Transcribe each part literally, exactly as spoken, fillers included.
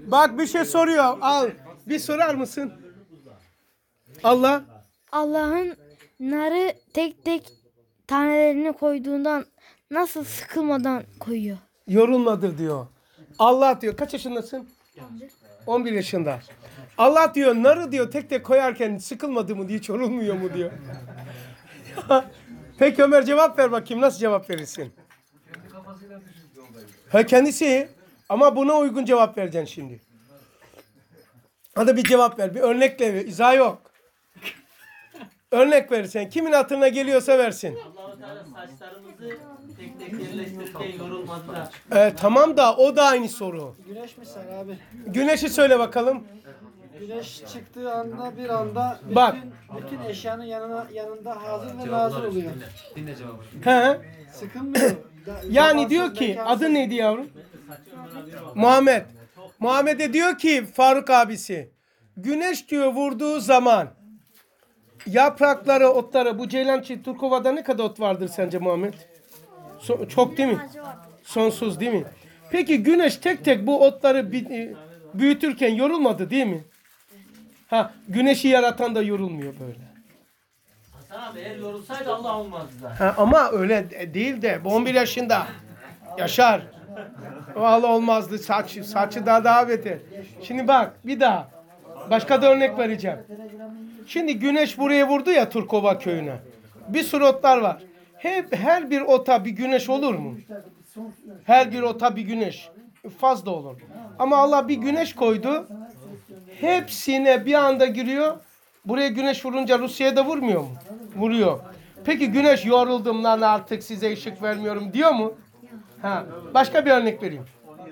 Bak bir şey soruyor. Al. Bir sorar mısın? Allah. Allah'ın narı tek tek tanelerini koyduğundan nasıl sıkılmadan koyuyor? Yorulmadı diyor. Allah diyor. Kaç yaşındasın? on bir yaşında. Allah diyor narı diyor tek tek koyarken sıkılmadı mı diyor, hiç yorulmuyor mu diyor. Peki Ömer cevap ver bakayım, nasıl cevap verirsin? Ha kendisi ama buna uygun cevap vereceksin şimdi. Hadi bir cevap ver, bir örnekle ver, izah yok. Örnek verirsen kimin hatırına geliyorsa versin. Allah-u Teala saçlarımızı tek tek yerleştirirken yorulmadı da. Ee, tamam da o da aynı soru. Güneş misal abi. Güneşi söyle bakalım. Güneş çıktığı anda bir anda bütün, Bak. bütün eşyanın yanına yanında hazır ve nazır oluyor. Dinle cevabı. He. Sıkılmıyor. Da- Yani zamansız, diyor ki mekansız. adı neydi yavrum? Muhammed. Muhammed'e diyor ki Faruk abisi, güneş diyor vurduğu zaman yaprakları, otları, bu Ceylançı Turkova'da ne kadar ot vardır sence Muhammed? So- çok değil mi? Sonsuz değil mi? Peki güneş tek tek bu otları bi- büyütürken yorulmadı değil mi? Ha, güneşi yaratan da yorulmuyor böyle. Hasan abi eğer yorulsaydı Allah olmazdı zaten. Ha, ama öyle de- değil de bu on bir yaşında Yaşar. Vallahi olmazdı, saç, saçı daha daha beter. Şimdi bak bir daha. Başka da örnek vereceğim. Şimdi güneş buraya vurdu ya Turkova köyüne. Bir sürü otlar var. Hep her bir ota bir güneş olur mu? Her bir ota bir güneş. Fazla olur. Ama Allah bir güneş koydu. Hepsine bir anda giriyor. Buraya güneş vurunca Rusya'ya da vurmuyor mu? Vuruyor. Peki güneş yoruldum lan artık size ışık vermiyorum diyor mu? Ha. Başka bir örnek vereyim.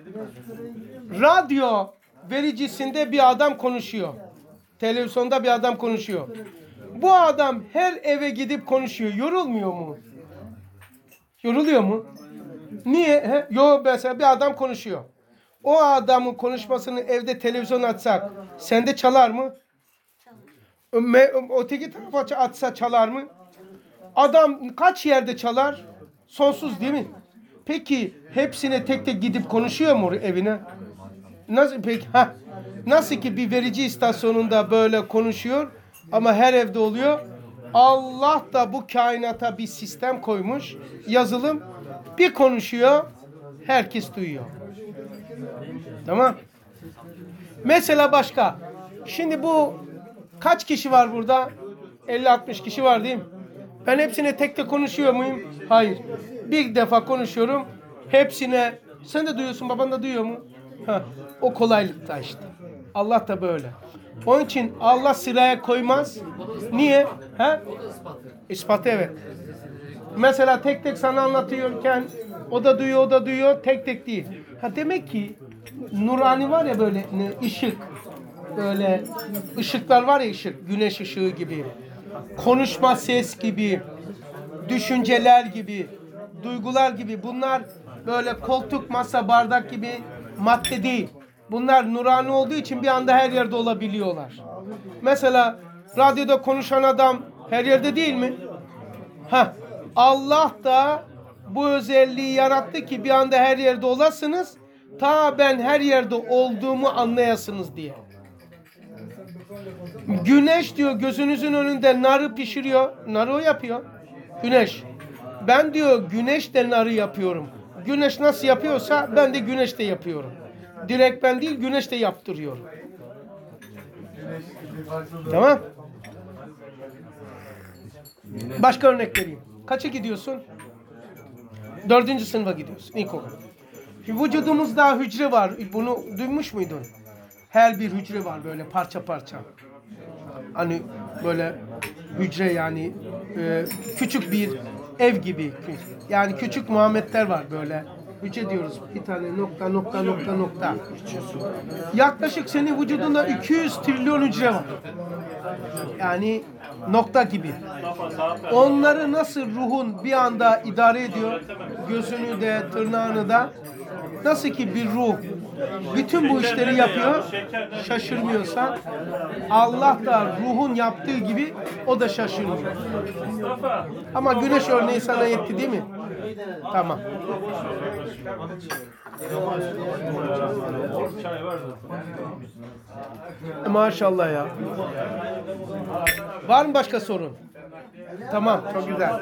Radyo vericisinde bir adam konuşuyor. Televizyonda bir adam konuşuyor. Bu adam her eve gidip konuşuyor. Yorulmuyor mu? Yoruluyor mu? Niye? He? Yo mesela bir adam konuşuyor. O adamın konuşmasını evde televizyon açsak sende çalar mı? Me- Öteki tarafa atsa çalar mı? Adam kaç yerde çalar? Sonsuz değil mi? Peki hepsine tek tek gidip konuşuyor mu evine? Nasıl peki? Ha. Nasıl ki bir verici istasyonunda böyle konuşuyor ama her evde oluyor. Allah da bu kainata bir sistem koymuş. Yazılım bir konuşuyor. Herkes duyuyor. Tamam. Mesela başka. Şimdi bu kaç kişi var burada? elli altmış kişi var değil mi? Ben hepsine tek tek konuşuyor muyum? Hayır. Bir defa konuşuyorum. Hepsine sen de duyuyorsun, baban da duyuyor mu? Ha, o kolaylıkta işte. Allah da böyle. Onun için Allah sıraya koymaz. Niye? Ha? İspatı evet. Mesela tek tek sana anlatıyorken o da duyuyor, o da duyuyor. Tek tek değil. Ha demek ki nurani var ya böyle ışık. Böyle ışıklar var ya ışık. Güneş ışığı gibi. Konuşma ses gibi. Düşünceler gibi. Duygular gibi. Bunlar böyle koltuk, masa, bardak gibi madde değil. Bunlar nurani olduğu için bir anda her yerde olabiliyorlar. Mesela radyoda konuşan adam her yerde değil mi? Ha, Allah da bu özelliği yarattı ki bir anda her yerde olasınız. Ta ben her yerde olduğumu anlayasınız diye. Güneş diyor gözünüzün önünde narı pişiriyor. Narı o yapıyor. Güneş. Ben diyor güneş de narı yapıyorum. Güneş nasıl yapıyorsa ben de güneş de yapıyorum. Direkt ben değil güneş de yaptırıyorum. Tamam. Başka örnek vereyim. Kaça gidiyorsun? Dördüncü sınıfa gidiyorsun. İlkokul. Şimdi vücudumuzda hücre var. Bunu duymuş muydun? Her bir hücre var böyle parça parça. Hani böyle hücre yani e, küçük bir ev gibi. Yani küçük Muhammedler var böyle. Hücre diyoruz. Bir tane nokta nokta nokta nokta. Yaklaşık senin vücudunda iki yüz trilyon hücre var. Yani nokta gibi. Onları nasıl ruhun bir anda idare ediyor? Gözünü de, tırnağını da. Nasıl ki bir ruh bütün bu işleri yapıyor, şaşırmıyorsan Allah da ruhun yaptığı gibi o da şaşırmıyor. Ama güneş örneği sana yetti değil mi? Tamam. Maşallah ya. Var mı başka sorun? Tamam, çok güzel.